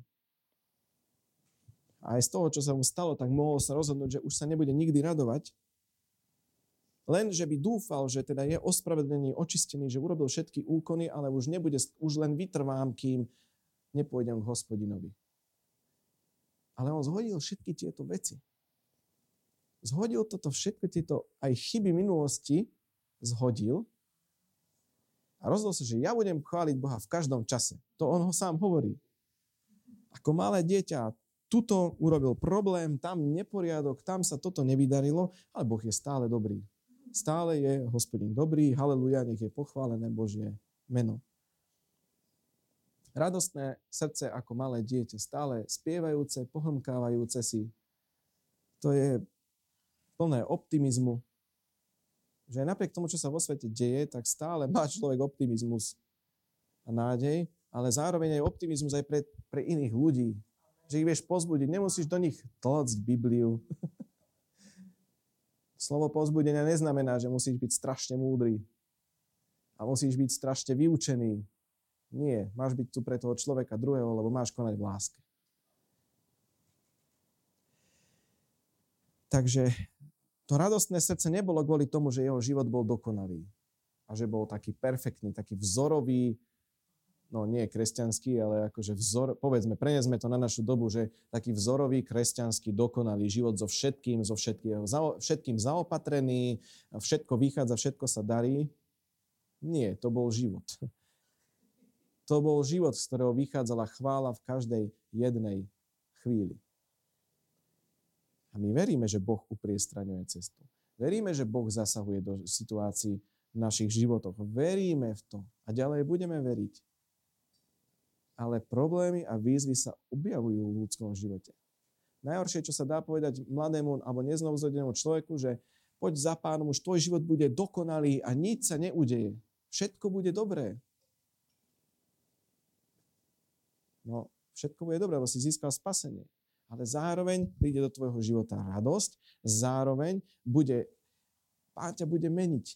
S1: A aj z toho, čo sa mu stalo, tak mohol sa rozhodnúť, že už sa nebude nikdy radovať, len že by dúfal, že teda je ospravedlený, očistený, že urobil všetky úkony, ale už len vytrvám, kým nepôjdem k Hospodinovi. Ale on zhodil všetky tieto veci. Zhodil toto všetky tieto aj chyby minulosti, zhodil a rozhodol sa, že ja budem chváliť Boha v každom čase. To on ho sám hovorí. Ako malé dieťa, tuto urobil problém, tam neporiadok, tam sa toto nevydarilo, ale Boh je stále dobrý. Stále je Hospodin dobrý, haleluja, nech je pochválené Božie meno. Radostné srdce ako malé dieťa, stále spievajúce, pohlnkávajúce si. To je plné optimizmu. Že aj napriek tomu, čo sa vo svete deje, tak stále má človek optimizmus a nádej, ale zároveň aj optimizmus aj pre iných ľudí. Že ich vieš pozbudiť. Nemusíš do nich tlcť Bibliu. Slovo pozbudenia neznamená, že musíš byť strašne múdry a musíš byť strašne vyučený. Nie, máš byť tu pre toho človeka druhého, lebo máš konať v láske. Takže to radostné srdce nebolo kvôli tomu, že jeho život bol dokonalý a že bol taký perfektný, taký vzorový, no nie kresťanský, ale akože povedzme, prenesme to na našu dobu, že taký vzorový kresťanský dokonalý život so všetkým zaopatrený, všetko vychádza, všetko sa darí. Nie, to bol život. To bol život, z ktorého vychádzala chvála v každej jednej chvíli. A my veríme, že Boh upriestraňuje cestu. Veríme, že Boh zasahuje do situácií v našich životoch. Veríme v to a ďalej budeme veriť. Ale problémy a výzvy sa objavujú v ľudskom živote. Najhoršie, čo sa dá povedať mladému alebo neznovuzrodenému človeku, že poď za Pánom, už tvoj život bude dokonalý a nič sa neudeje. Všetko bude dobré. No, všetko bude dobré, lebo si získal spasenie. Ale zároveň príde do tvojho života radosť, zároveň Pán ťa bude meniť.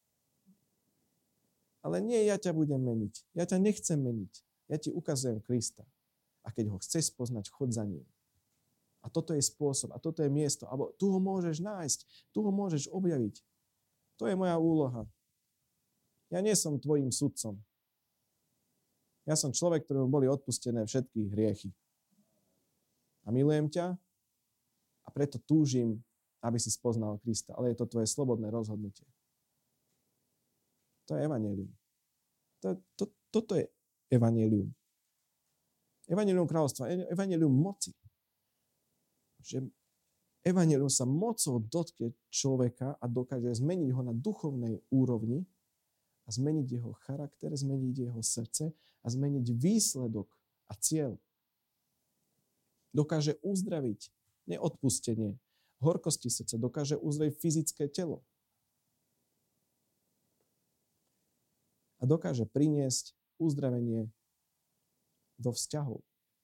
S1: Ale nie ja ťa budem meniť. Ja ťa nechcem meniť. Ja ti ukazujem Krista. A keď ho chceš spoznať, chod za ním. A toto je spôsob, a toto je miesto. Alebo tu ho môžeš nájsť, tu ho môžeš objaviť. To je moja úloha. Ja nie som tvojim sudcom. Ja som človek, ktorému boli odpustené všetky hriechy. A milujem ťa a preto túžim, aby si spoznal Krista. Ale je to tvoje slobodné rozhodnutie. To je evanjelium. Toto je evanjelium. Evanjelium kráľovstva, evanjelium moci. Že evanjelium sa mocou dotkne človeka a dokáže zmeniť ho na duchovnej úrovni a zmeniť jeho charakter, zmeniť jeho srdce a zmeniť výsledok a cieľ. Dokáže uzdraviť neodpustenie, horkosti srdca, dokáže uzdraviť fyzické telo. A dokáže priniesť uzdravenie do vzťahov.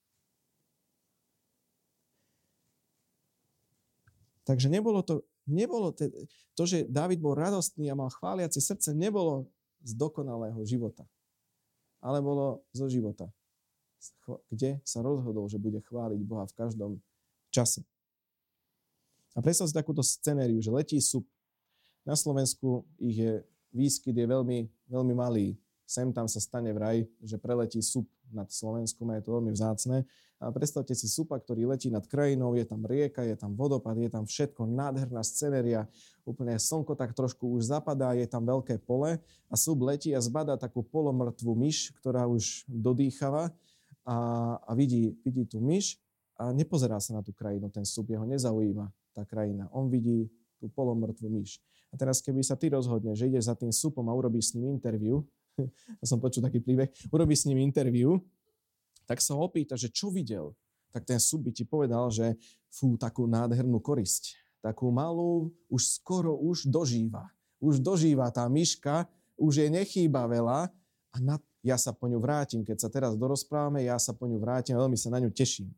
S1: Takže nebolo to, že Dávid bol radostný a mal chváliace srdce, nebolo z dokonalého života, ale bolo zo života, kde sa rozhodol, že bude chváliť Boha v každom čase. A predstav si takúto scenériu, že letí SUP. Na Slovensku výskyt je veľmi, veľmi malý. Sem tam sa stane vraj, že preletí SUP nad Slovenskom a je to veľmi vzácne. A predstavte si SUPa, ktorý letí nad krajinou, je tam rieka, je tam vodopád, je tam všetko, nádherná scenéria, úplne slnko tak trošku už zapadá, je tam veľké pole a SUP letí a zbadá takú polomrtvú myš, ktorá už dodýchava a vidí tú myš a nepozerá sa na tú krajinu, ten SUP, jeho nezaujíma tá krajina. On vidí tú polomrtvú myš. A teraz, keby sa ty rozhodneš, že ideš za tým SUPom a urobíš s ním interviu, ja som počul taký príbeh, urobíš s ním interviu, tak sa ho opýta, že čo videl. Tak ten SUP by ti povedal, že takú nádhernú korisť, takú malú, už skoro dožíva. Už dožíva tá myška, už jej nechýba veľa a ja sa po ňu vrátim. Keď sa teraz dorozprávame, ja sa po ňu vrátim a veľmi sa na ňu teším.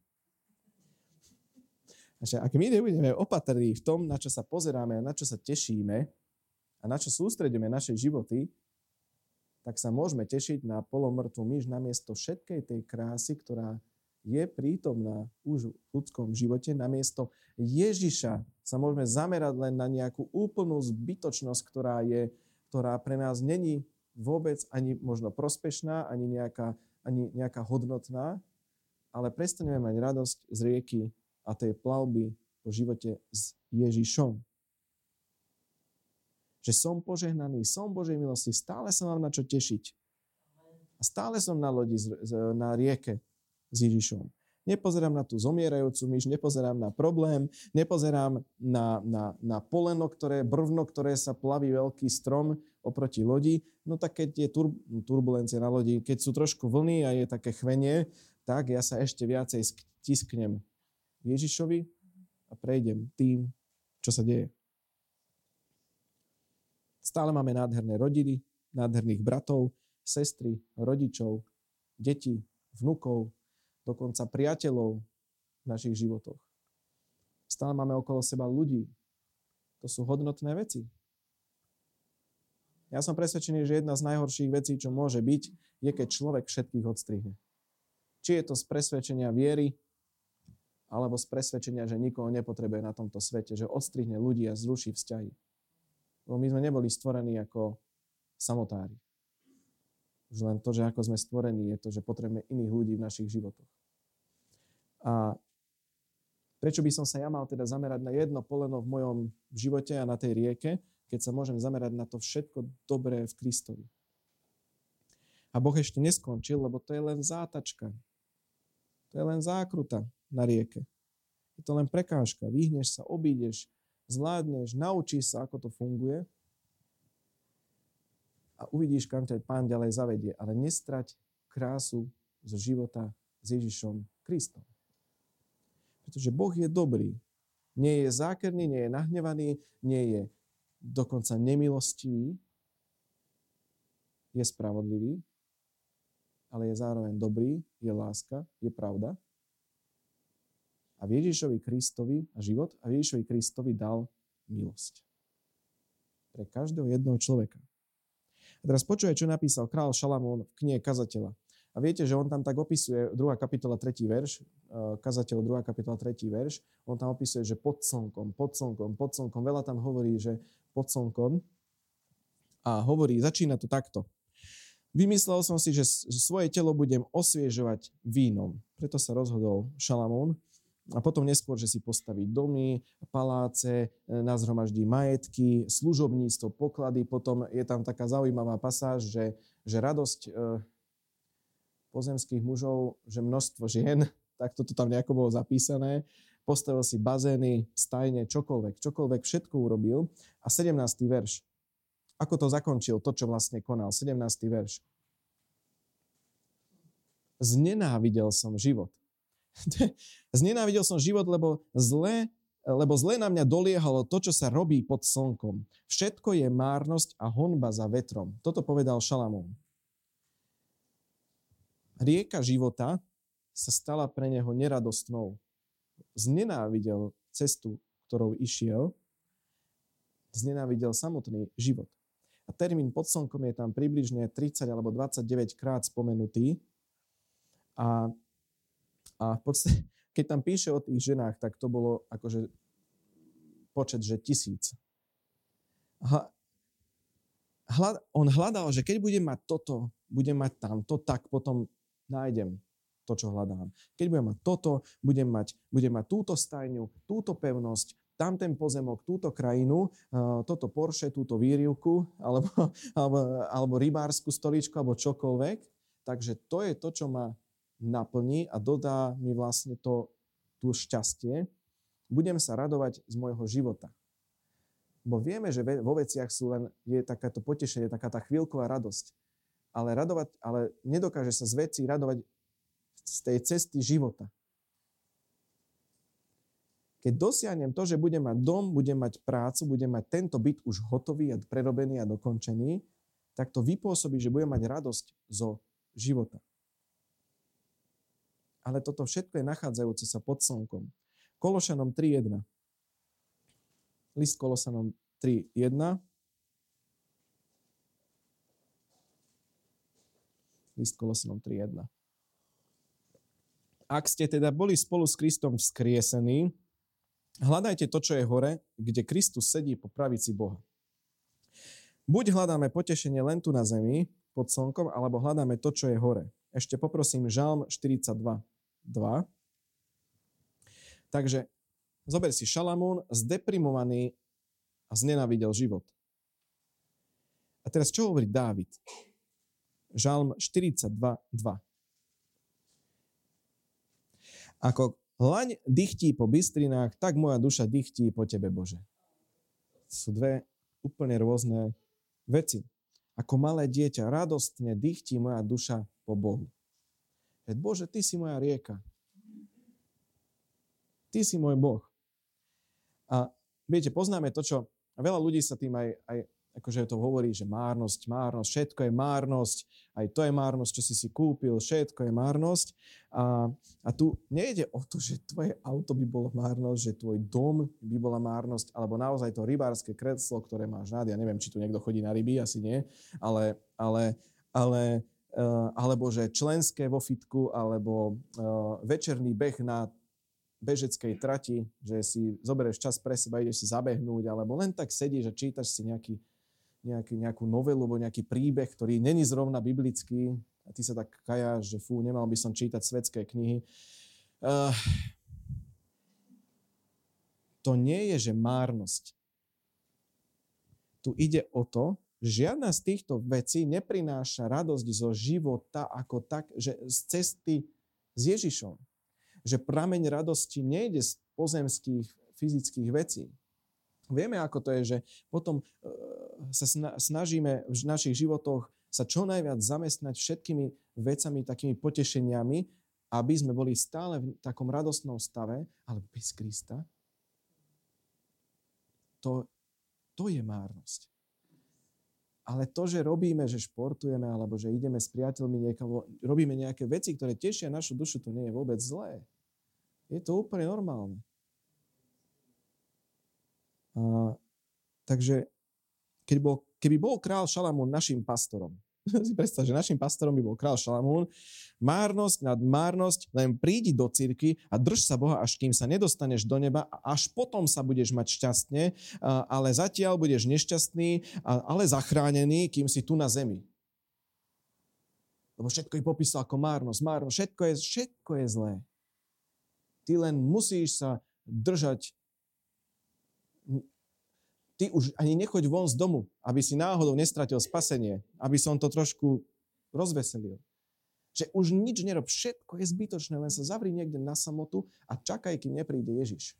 S1: Ak my nebudeme opatrní v tom, na čo sa pozeráme a na čo sa tešíme a na čo sústredíme naše životy, tak sa môžeme tešiť na polomrtvú myš namiesto všetkej tej krásy, ktorá je prítomná už v ľudskom živote. Namiesto Ježiša sa môžeme zamerať len na nejakú úplnú zbytočnosť, ktorá pre nás není vôbec ani možno prospešná, ani nejaká hodnotná, ale prestaneme mať radosť z rieky a tej plavby po živote s Ježišom. Že som požehnaný, som Božej milosti, stále sa mám na čo tešiť. A stále som na lodi, na rieke s Ježišom. Nepozerám na tú zomierajúcu myš, nepozerám na problém, nepozerám na poleno, brvno, ktoré sa plaví veľký strom oproti lodi. No tak keď je turbulencia na lodi, keď sú trošku vlny a je také chvenie, tak ja sa ešte viacej stisknem Ježišovi a prejdem tým, čo sa deje. Stále máme nádherné rodiny, nádherných bratov, sestry, rodičov, detí, vnukov, dokonca priateľov v našich životoch. Stále máme okolo seba ľudí. To sú hodnotné veci. Ja som presvedčený, že jedna z najhorších vecí, čo môže byť, je, keď človek všetkých odstrihne. Či je to z presvedčenia viery, alebo z presvedčenia, že nikoho nepotrebuje na tomto svete, že odstrihne ľudí a zruší vzťahy. Lebo my sme neboli stvorení ako samotári. Už len to, že ako sme stvorení, je to, že potrebujeme iných ľudí v našich životoch. A prečo by som sa ja mal teda zamerať na jedno poleno v mojom živote a na tej rieke, keď sa môžem zamerať na to všetko dobré v Kristovi? A Boh ešte neskončil, lebo to je len zátačka. To je len zákruta na rieke. Je to len prekážka. Vyhneš sa, obídeš, zvládneš, naučíš sa, ako to funguje a uvidíš, kam ťa Pán ďalej zavedie. Ale nestrať krásu zo života s Ježišom Kristom. Pretože Boh je dobrý. Nie je zákerný, nie je nahnevaný, nie je dokonca nemilostivý. Je spravodlivý, ale je zároveň dobrý, je láska, je pravda. A v Ježišovi Kristovi a život a v Ježišovi Kristovi dal milosť. Pre každého jedného človeka. A teraz počúvaj, čo napísal král Šalamún v knihe Kazateľa. A viete, že on tam tak opisuje, 2. kapitola 3. verš, Kazateľ 2. kapitola 3. verš, on tam opisuje, že pod slnkom, veľa tam hovorí, že pod slnkom. A hovorí, začína to takto. Vymyslel som si, že svoje telo budem osviežovať vínom. Preto sa rozhodol Šalamún. A potom neskôr, že si postaví domy, paláce, nazhromaždí majetky, služobníctvo, poklady. Potom je tam taká zaujímavá pasáž, že radosť pozemských mužov, že množstvo žien, tak toto tam nejako bolo zapísané. Postavil si bazény, stajne, čokoľvek, všetko urobil. A 17. verš. Ako to zakončil, to, čo vlastne konal. 17. verš. Znenávidel som život. Znenávidel som život, lebo zle na mňa doliehalo to, čo sa robí pod slnkom. Všetko je márnosť a honba za vetrom. Toto povedal Šalamún. Rieka života sa stala pre neho neradostnou. Znenávidel cestu, ktorou išiel. Znenávidel samotný život. A termín pod slnkom je tam približne 30 alebo 29 krát spomenutý. A v podstate, keď tam píše o tých ženách, tak to bolo akože počet, že 1000. On hľadal, že keď budem mať toto, budem mať tamto, tak potom nájdem to, čo hľadám. Keď budem mať toto, budem mať túto stajňu, túto pevnosť, tamten pozemok, túto krajinu, toto Porsche, túto výrivku, alebo rybársku stoličku, alebo čokoľvek. Takže to je to, čo ma naplní a dodá mi vlastne to šťastie. Budem sa radovať z môjho života. Bo vieme, že vo veciach je takáto potešenie, taká tá chvíľková radosť. Ale nedokáže sa z vecí radovať z tej cesty života. Keď dosiahnem to, že budem mať dom, budem mať prácu, budem mať tento byt už hotový a prerobený a dokončený, tak to vypôsobí, že budem mať radosť zo života. Ale toto všetko je nachádzajúce sa pod slnkom. Kološanom 3.1. List Kolosanom 3.1. List Kolosanom 3.1. Ak ste teda boli spolu s Kristom vzkriesení, hľadajte to, čo je hore, kde Kristus sedí po pravici Boha. Buď hľadáme potešenie len tu na zemi, pod slnkom, alebo hľadáme to, čo je hore. Ešte poprosím Žalm 42.2. Takže zober si Šalamún, zdeprimovaný a znenávidel život. A teraz čo hovorí Dávid? Žalm 42.2. Ako hlaň dychtí po bystrinách, tak moja duša dychtí po tebe, Bože. Sú dve úplne rôzne veci. Ako malé dieťa radostne dychtí moja duša po Bohu. Bože, ty si moja rieka. Ty si môj Boh. A viete, poznáme to, čo... A veľa ľudí sa tým aj akože to hovorí, že márnosť, všetko je márnosť, aj to je márnosť, čo si kúpil, všetko je márnosť. A tu nejde o to, že tvoje auto by bolo márnosť, že tvoj dom by bola márnosť, alebo naozaj to rybárske kreslo, ktoré máš rád. Ja neviem, či tu niekto chodí na ryby, asi nie, alebo že členské vo fitku, alebo večerný beh na bežeckej trati, že si zoberieš čas pre seba, ideš si zabehnúť, alebo len tak sedíš a čítaš si nejakú novelu alebo nejaký príbeh, ktorý není zrovna biblický a ty sa tak kajáš, že nemal by som čítať svetské knihy. To nie je, že márnosť. Tu ide o to, že žiadna z týchto vecí neprináša radosť zo života ako tak, že z cesty s Ježišom. Že prameň radosti nejde z pozemských fyzických vecí. Vieme, ako to je, že potom sa snažíme v našich životoch sa čo najviac zamestnať všetkými vecami, takými potešeniami, aby sme boli stále v takom radostnom stave, ale bez Krista. To je márnosť. Ale to, že robíme, že športujeme, alebo že ideme s priateľmi niekam, robíme nejaké veci, ktoré tešia našu dušu, to nie je vôbec zlé. Je to úplne normálne. Takže keby bol král Šalamún našim pastorom, si predstav, že našim pastorom by bol král Šalamún, márnosť nad márnosť, len prídi do cirkvi a drž sa Boha, až kým sa nedostaneš do neba a až potom sa budeš mať šťastne, ale zatiaľ budeš nešťastný, ale zachránený, kým si tu na zemi. Lebo všetko je popísal ako márnosť, všetko je zlé. Ty len musíš sa držať. Ty už ani nechoď von z domu, aby si náhodou nestratil spasenie, aby som to trošku rozveselil. Že už nič nerob, všetko je zbytočné, len sa zavri niekde na samotu a čakaj, kým nepríde Ježiš.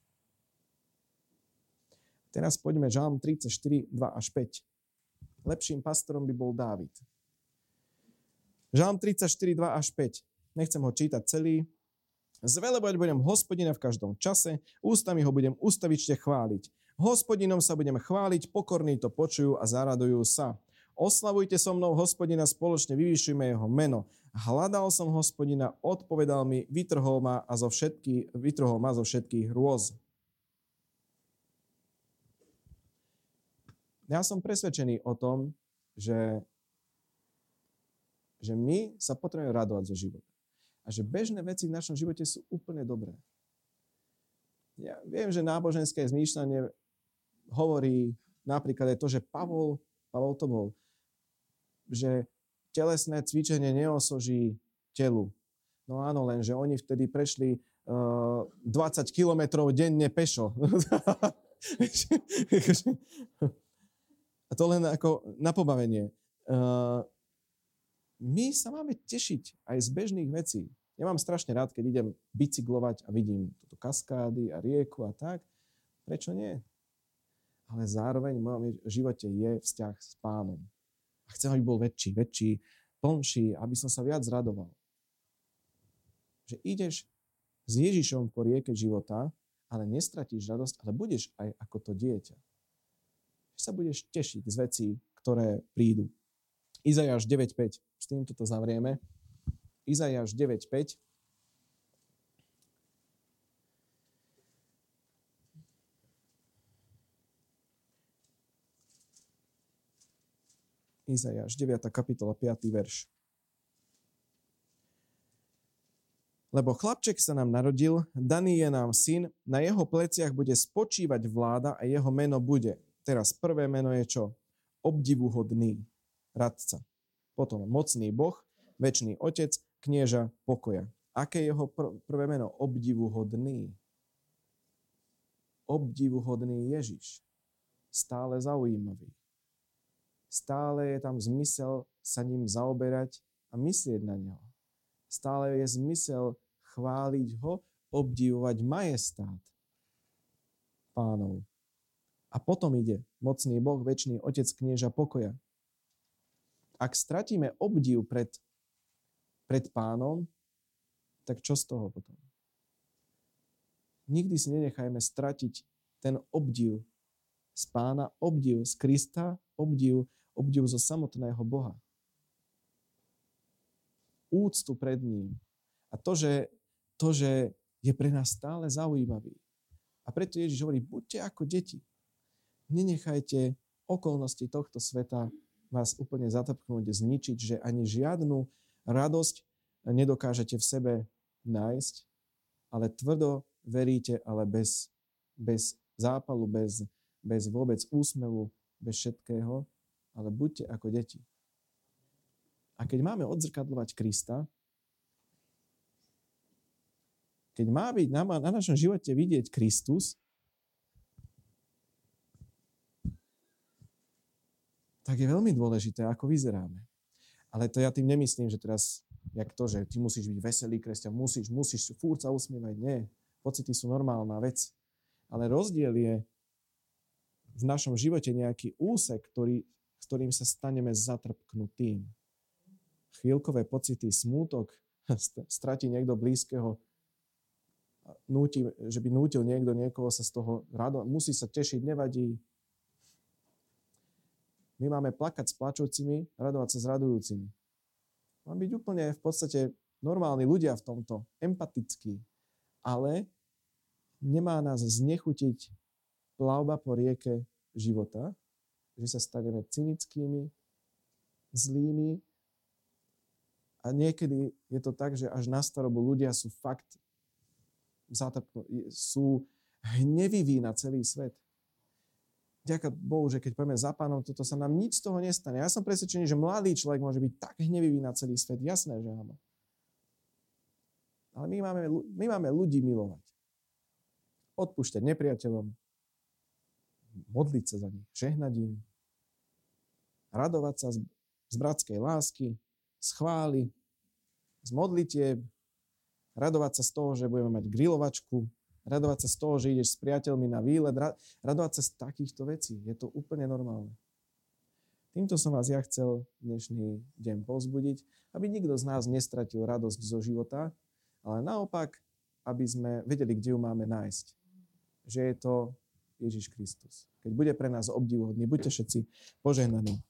S1: Teraz poďme Žalm 34, 2 až 5. Lepším pastorom by bol Dávid. Žalm 34, 2 až 5. Nechcem ho čítať celý. Zvelebovať budem Hospodina v každom čase, ústami ho budem ustavične chváliť. Hospodinom sa budem chváliť, pokorní to počujú a zaradujú sa. Oslavujte so mnou Hospodina, spoločne vyvýšujme jeho meno. Hľadal som Hospodina, odpovedal mi, vytrhol ma zo všetkých hrôz. Ja som presvedčený o tom, že my sa potrebujeme radovať zo života. A že bežné veci v našom živote sú úplne dobré. Ja viem, že náboženské zmýšľanie hovorí napríklad aj to, že Pavol to bol, že telesné cvičenie neosoží telu. No áno, len že oni vtedy prešli 20 kilometrov denne pešo. A to len ako na pobavenie. My sa máme tešiť aj z bežných vecí. Ja mám strašne rád, keď idem bicyklovať a vidím túto kaskády a rieku a tak. Prečo nie? Ale zároveň v mojom živote je vzťah s Pánom. A chcem, aby bol väčší, plnší, aby som sa viac radoval. Že ideš s Ježišom po rieke života, ale nestratíš radosť, ale budeš aj ako to dieťa. Že sa budeš tešiť z vecí, ktoré prídu. Izaiáš 9.5. S týmto to zavrieme. Izaiáš 9.5. Izaiáš 9. kapitola 5. verš. Lebo chlapček sa nám narodil, daný je nám syn, na jeho pleciach bude spočívať vláda a jeho meno bude. Teraz prvé meno je čo? Obdivuhodný radca. Potom mocný Boh, večný Otec, knieža pokoja. Aké je jeho prvé meno? Obdivuhodný. Obdivuhodný Ježiš. Stále zaujímavý. Stále je tam zmysel sa ním zaoberať a myslieť na neho. Stále je zmysel chváliť ho, obdivovať majestát Pánov. A potom ide mocný Boh, večný Otec, knieža pokoja. Ak stratíme obdiv pred Pánom, tak čo z toho potom? Nikdy si nenechajme stratiť ten obdiv z Pána, obdiv z Krista obdiv zo samotného Boha. Úctu pred ním. A to, že je pre nás stále zaujímavý. A preto Ježiš hovorí, buďte ako deti. Nenechajte okolnosti tohto sveta vás úplne zatrpknúť, zničiť, že ani žiadnu radosť nedokážete v sebe nájsť, ale tvrdo veríte, ale bez zápalu, bez vôbec úsmevu, bez všetkého, ale buďte ako deti. A keď máme odzrkadľovať Krista, keď má byť na našom živote vidieť Kristus, tak je veľmi dôležité, ako vyzeráme. Ale to ja tým nemyslím, že teraz, jak to, že ty musíš byť veselý kresťan, musíš furt sa usmievať. Nie, pocity sú normálna vec. Ale rozdiel je v našom živote nejaký úsek, s ktorým sa staneme zatrpknutým. Chvíľkové pocity, smútok, stratí niekto blízkeho, že by nútil niekto niekoho sa z toho radovať, musí sa tešiť, nevadí. My máme plakať s plačúcimi, radovať sa s radujúcimi. Máme byť úplne v podstate normálni ľudia v tomto, empatickí, ale nemá nás znechutiť plavba po rieke života, že sa staneme cynickými, zlými a niekedy je to tak, že až na starobu ľudia sú fakt sú hneviví na celý svet. Ďaká Bohu, že keď povieme za Pánom, toto sa nám nič z toho nestane. Ja som presvedčený, že mladý človek môže byť tak hnevivý na celý svet. Jasné, že áno. Ale my máme ľudí milovať. Odpúšťať nepriateľom. Modliť sa za nich. Žehnať im. Radovať sa z bratskej lásky. Z chvály. Z modlitieb. Radovať sa z toho, že budeme mať grilovačku, radovať sa z toho, že ideš s priateľmi na výlet, radovať sa z takýchto vecí. Je to úplne normálne. Týmto som vás ja chcel dnešný deň povzbudiť, aby nikto z nás nestratil radosť zo života, ale naopak, aby sme vedeli, kde ju máme nájsť. Že je to Ježiš Kristus. Keď bude pre nás obdivuhodný, buďte všetci požehnaní.